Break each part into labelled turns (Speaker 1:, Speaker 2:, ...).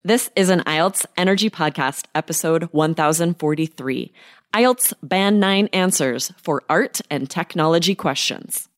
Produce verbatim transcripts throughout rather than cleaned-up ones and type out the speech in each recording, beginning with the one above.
Speaker 1: This is an I E L T S Energy Podcast, episode one thousand forty-three. I E L T S Band nine Answers for Art and Technology Questions.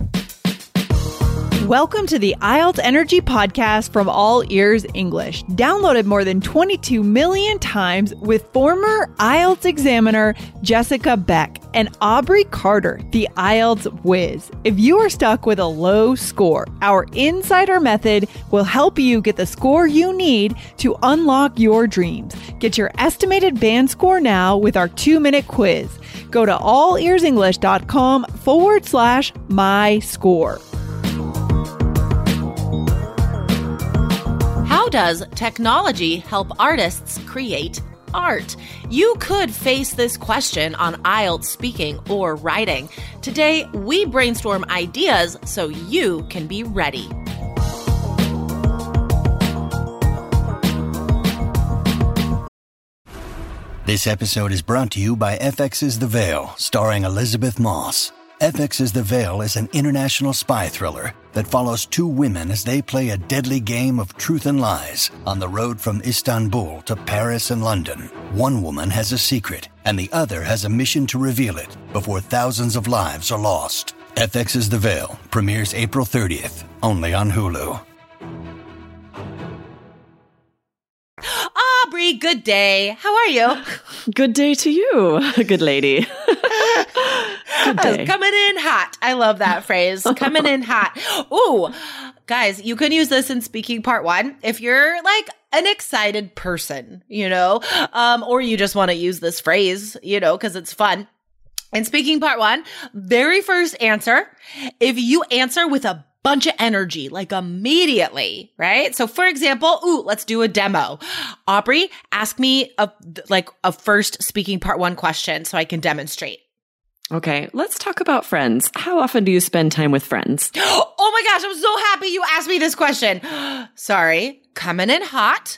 Speaker 2: Welcome to the I E L T S Energy Podcast from All Ears English, downloaded more than twenty-two million times with former I E L T S examiner Jessica Beck and Aubrey Carter, the I E L T S whiz. If you are stuck with a low score, our Insider Method will help you get the score you need to unlock your dreams. Get your estimated band score now with our two-minute quiz. Go to allearsenglish.com forward slash my score.
Speaker 3: How does technology help artists create art? You could face this question on I E L T S speaking or writing. Today, we brainstorm ideas so you can be ready.
Speaker 4: This episode is brought to you by F X's The Veil, starring Elizabeth Moss. F X's The Veil is an international spy thriller that follows two women as they play a deadly game of truth and lies on the road from Istanbul to Paris and London. One woman has a secret, and the other has a mission to reveal it before thousands of lives are lost. F X's The Veil premieres April thirtieth, only on Hulu.
Speaker 3: Aubrey, good day. How are you?
Speaker 1: Good day to you, good lady. Good day.
Speaker 3: Coming in hot. I love that phrase. Coming in hot. Ooh, guys, you can use this in speaking part one if you're like an excited person, you know, um, or you just want to use this phrase, you know, because it's fun. And speaking part one, very first answer, if you answer with a bunch of energy, like immediately, right? So for example, ooh, let's do a demo. Aubrey, ask me a, like a first speaking part one question so I can demonstrate.
Speaker 1: Okay, let's talk about friends. How often do you spend time with friends?
Speaker 3: Oh my gosh, I'm so happy you asked me this question. Sorry, coming in hot.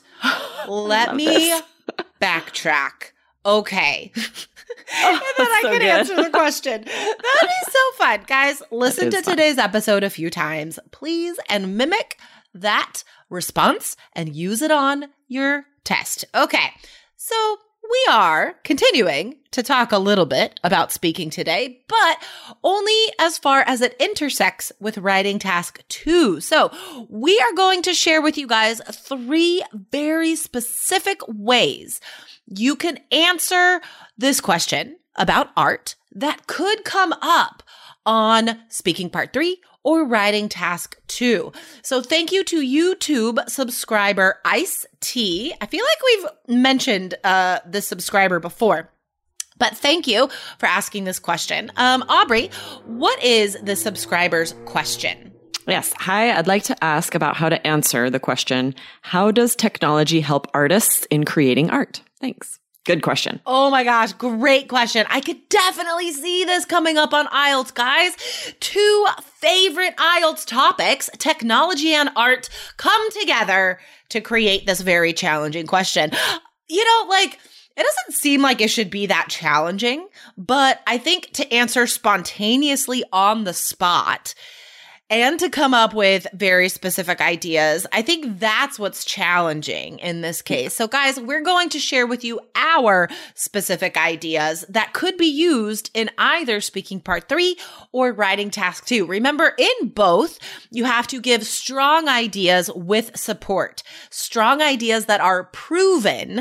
Speaker 3: Let me backtrack. Okay.
Speaker 1: Oh,
Speaker 3: and then I
Speaker 1: so
Speaker 3: can
Speaker 1: good.
Speaker 3: answer the question. That is so fun. Guys, listen to
Speaker 1: fun.
Speaker 3: today's episode a few times, please, and mimic that response and use it on your test. Okay, so we are continuing to talk a little bit about speaking today, but only as far as it intersects with writing task two. So we are going to share with you guys three very specific ways you can answer this question about art that could come up on speaking part three or writing task two. So thank you to YouTube subscriber Ice T. I feel like we've mentioned uh, this subscriber before, but thank you for asking this question. Um, Aubrey, what is the subscriber's question?
Speaker 1: Yes. Hi, I'd like to ask about how to answer the question, how does technology help artists in creating art? Thanks. Good question.
Speaker 3: Oh my gosh, great question. I could definitely see this coming up on I E L T S, guys. Two favorite I E L T S topics, technology and art, come together to create this very challenging question. You know, like, it doesn't seem like it should be that challenging, but I think to answer spontaneously on the spot and to come up with very specific ideas, I think that's what's challenging in this case. So guys, we're going to share with you our specific ideas that could be used in either speaking part three or writing task two. Remember, in both, you have to give strong ideas with support, strong ideas that are proven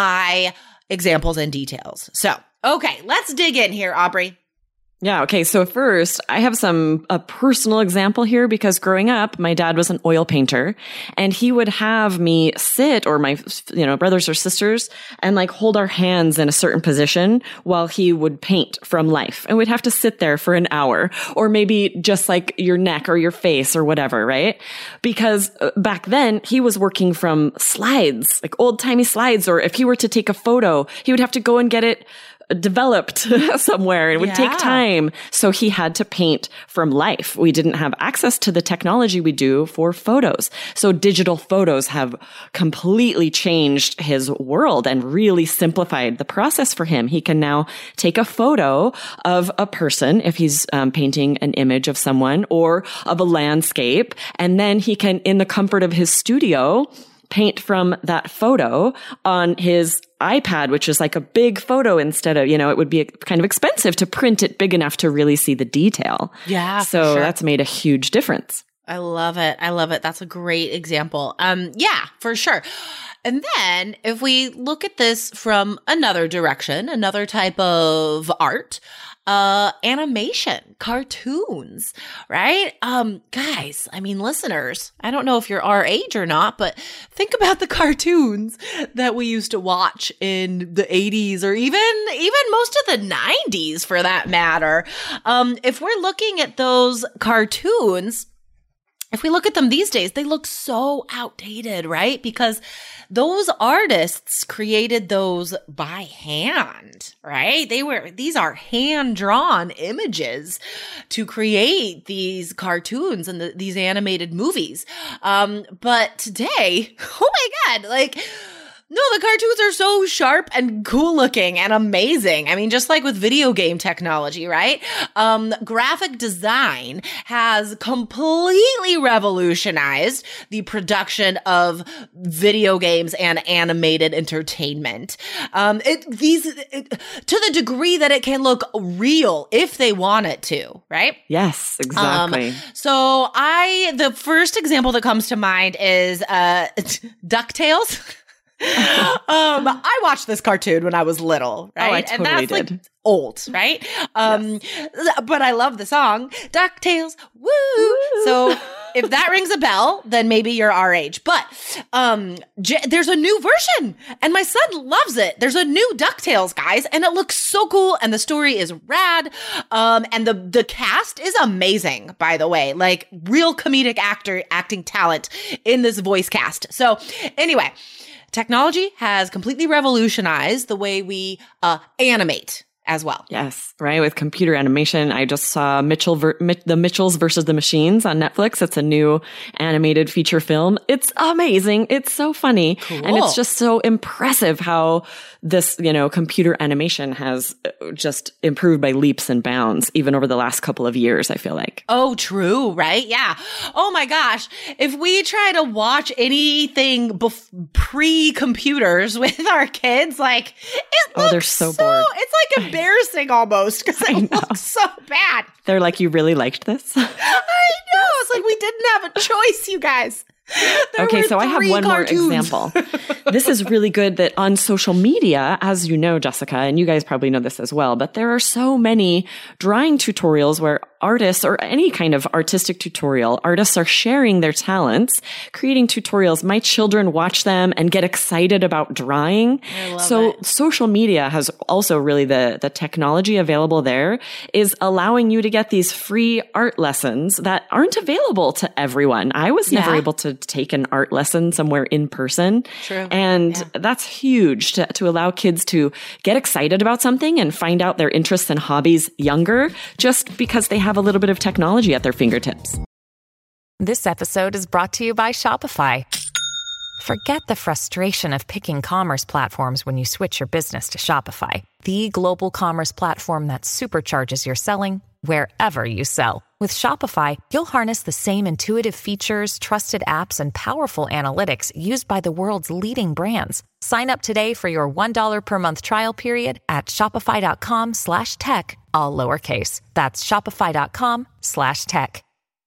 Speaker 3: by examples and details. So, okay, let's dig in here, Aubrey.
Speaker 1: Yeah. Okay. So first, I have some, a personal example here because growing up, my dad was an oil painter and he would have me sit or my, you know, brothers or sisters and like hold our hands in a certain position while he would paint from life. And we'd have to sit there for an hour or maybe just like your neck or your face or whatever, right? Because back then he was working from slides, like old timey slides, or if he were to take a photo, he would have to go and get it developed somewhere. It would
Speaker 3: Yeah.
Speaker 1: take time. So he had to paint from life. We didn't have access to the technology we do for photos. So digital photos have completely changed his world and really simplified the process for him. He can now take a photo of a person if he's um, painting an image of someone or of a landscape. And then he can, in the comfort of his studio, paint from that photo on his iPad, which is like a big photo instead of, you know, it would be kind of expensive to print it big enough to really see the detail.
Speaker 3: Yeah.
Speaker 1: So
Speaker 3: sure.
Speaker 1: that's made a huge difference.
Speaker 3: I love it. I love it. That's a great example. Um, yeah, for sure. And then if we look at this from another direction, another type of art, uh, animation, cartoons, right? Um, guys, I mean, listeners, I don't know if you're our age or not, but think about the cartoons that we used to watch in the eighties or even, even most of the nineties for that matter. Um, if we're looking at those cartoons, if we look at them these days, they look so outdated, right? Because those artists created those by hand, right? They were, these are hand-drawn images to create these cartoons and the, these animated movies. Um, but today, oh my God, like, no, the cartoons are so sharp and cool looking and amazing. I mean, just like with video game technology, right? Um, graphic design has completely revolutionized the production of video games and animated entertainment. Um, it, these, it, to the degree that it can look real if they want it to, right?
Speaker 1: Yes, exactly.
Speaker 3: Um, so I, the first example that comes to mind is uh, DuckTales. um, I watched this cartoon when I was little, right?
Speaker 1: Oh, I totally
Speaker 3: and that's
Speaker 1: did.
Speaker 3: like old, right? Um, yes. But I love the song DuckTales, woo! woo. So if that rings a bell, then maybe you're our age. But um, J- there's a new version, and my son loves it. There's a new DuckTales, guys, and it looks so cool, and the story is rad. Um, and the the cast is amazing, by the way, like real comedic actor acting talent in this voice cast. So anyway. Technology has completely revolutionized the way we uh, animate as well.
Speaker 1: Yes, right. With computer animation, I just saw Mitchell, ver- Mi- the Mitchells versus the Machines on Netflix. It's a new animated feature film. It's amazing. It's so funny.
Speaker 3: Cool.
Speaker 1: And it's just so impressive how this, you know, computer animation has just improved by leaps and bounds, even over the last couple of years, I feel like.
Speaker 3: Oh, true, right? Yeah. Oh my gosh. If we try to watch anything bef- pre-computers with our kids, like, it looks
Speaker 1: oh, they're so, so bored.
Speaker 3: It's like embarrassing almost because it looks so bad.
Speaker 1: They're like, you really liked this?
Speaker 3: I know. It's like we didn't have a choice, you guys. There
Speaker 1: okay, so I have one
Speaker 3: cartoons.
Speaker 1: more example. This is really good that on social media, as you know, Jessica, and you guys probably know this as well, but there are so many drawing tutorials where artists or any kind of artistic tutorial, artists are sharing their talents, creating tutorials. My children watch them and get excited about drawing.
Speaker 3: I love
Speaker 1: so
Speaker 3: it.
Speaker 1: social media has also really the, the technology available there is allowing you to get these free art lessons that aren't available to everyone. I was never
Speaker 3: Yeah.
Speaker 1: able to take an art lesson somewhere in person.
Speaker 3: True.
Speaker 1: And
Speaker 3: Yeah.
Speaker 1: that's huge to, to allow kids to get excited about something and find out their interests and hobbies younger, just because they have a little bit of technology at their fingertips.
Speaker 5: This episode is brought to you by Shopify. Forget the frustration of picking commerce platforms when you switch your business to Shopify, the global commerce platform that supercharges your selling wherever you sell. With Shopify, you'll harness the same intuitive features, trusted apps, and powerful analytics used by the world's leading brands. Sign up today for your one dollar per month trial period at shopify.com slash tech, all lowercase. That's shopify.com slash tech.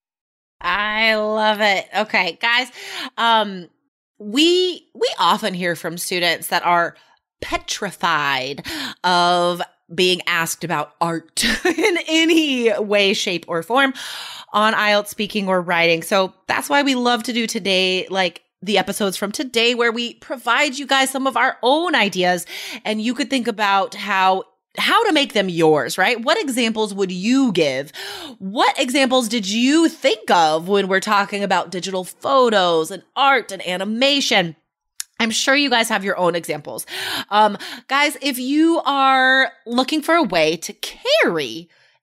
Speaker 3: I love it. Okay, guys. Um, we we often hear from students that are petrified of being asked about art in any way, shape, or form on I E L T S speaking or writing. So that's why we love to do today, like the episodes from today, where we provide you guys some of our own ideas, and you could think about how how to make them yours, right? What examples would you give? What examples did you think of when we're talking about digital photos and art and animation? I'm sure you guys have your own examples. Um, guys, if you are looking for a way to carry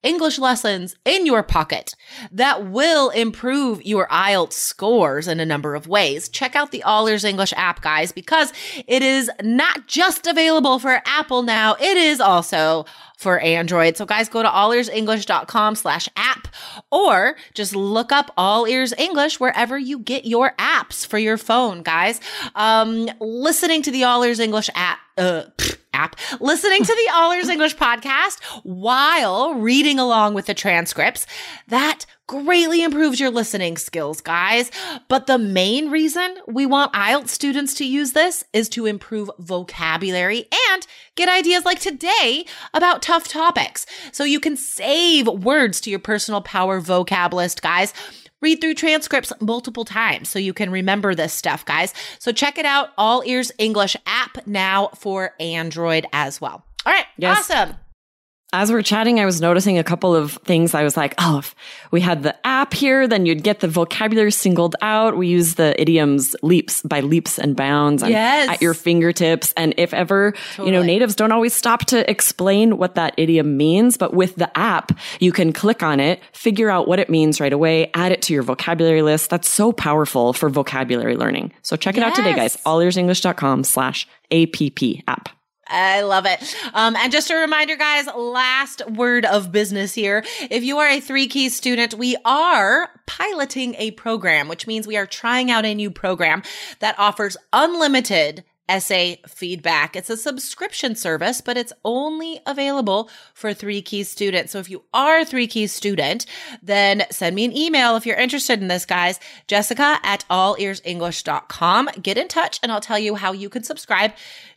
Speaker 3: English lessons in your pocket that will improve your I E L T S scores in a number of ways. Check out the All Ears English app, guys, because it is not just available for Apple now, it is also for Android. So guys, go to allearsenglish.com slash app or just look up All Ears English wherever you get your apps for your phone, guys. Um, listening to the All Ears English app, uh, pfft, app, listening to the All Ears English podcast while reading along with the transcripts, that greatly improves your listening skills, guys. But the main reason we want I E L T S students to use this is to improve vocabulary and get ideas like today about tough topics. So you can save words to your personal power vocab list, guys. Read through transcripts multiple times so you can remember this stuff, guys. So check it out, All Ears English app now for Android as well. All right,
Speaker 1: yes.
Speaker 3: Awesome.
Speaker 1: As we're chatting, I was noticing a couple of things. I was like, oh, if we had the app here, then you'd get the vocabulary singled out. We use the idioms leaps by leaps and bounds and
Speaker 3: Yes.
Speaker 1: at your fingertips. And if ever,
Speaker 3: Totally.
Speaker 1: you know, natives don't always stop to explain what that idiom means. But with the app, you can click on it, figure out what it means right away, add it to your vocabulary list. That's so powerful for vocabulary learning. So check it out today, guys.
Speaker 3: Yes.
Speaker 1: allearsenglish.com slash app app.
Speaker 3: I love it. Um, and just a reminder, guys, last word of business here. If you are a Three Keys student, we are piloting a program, which means we are trying out a new program that offers unlimited essay feedback. It's a subscription service, but it's only available for Three Keys students. So if you are a Three Keys student, then send me an email if you're interested in this, guys. Jessica at all ears english dot com. Get in touch and I'll tell you how you can subscribe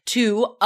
Speaker 3: to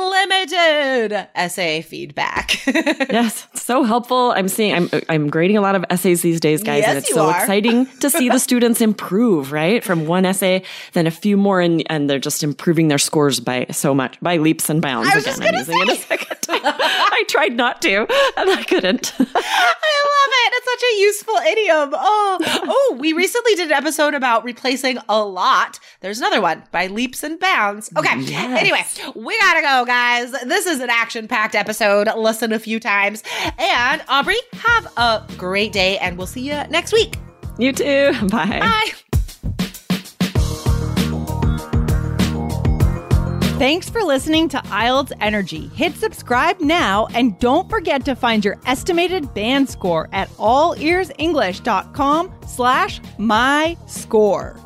Speaker 3: unlimited essay feedback.
Speaker 1: Yes, it's so helpful. I'm seeing, I'm, I'm grading a lot of essays these days, guys,
Speaker 3: Yes,
Speaker 1: and it's
Speaker 3: you
Speaker 1: so
Speaker 3: are.
Speaker 1: exciting to see the students improve, right? From one essay, then a few more, and, and they're just improving their scores by so much, by leaps and bounds.
Speaker 3: I was
Speaker 1: Again,
Speaker 3: just
Speaker 1: I'm
Speaker 3: gonna
Speaker 1: using it a second time. I tried not to, and I couldn't.
Speaker 3: I love it. It's such a useful idiom. Oh, oh, we recently did an episode about replacing a lot. There's another one by leaps and bounds. Okay.
Speaker 1: Yes.
Speaker 3: Anyway, we gotta go, guys. This is an action-packed episode. Listen a few times. And Aubrey, have a great day, and we'll see you next week.
Speaker 1: You too. Bye.
Speaker 3: Bye.
Speaker 2: Thanks for listening to I E L T S Energy. Hit subscribe now and don't forget to find your estimated band score at allearsenglish.com slash my score.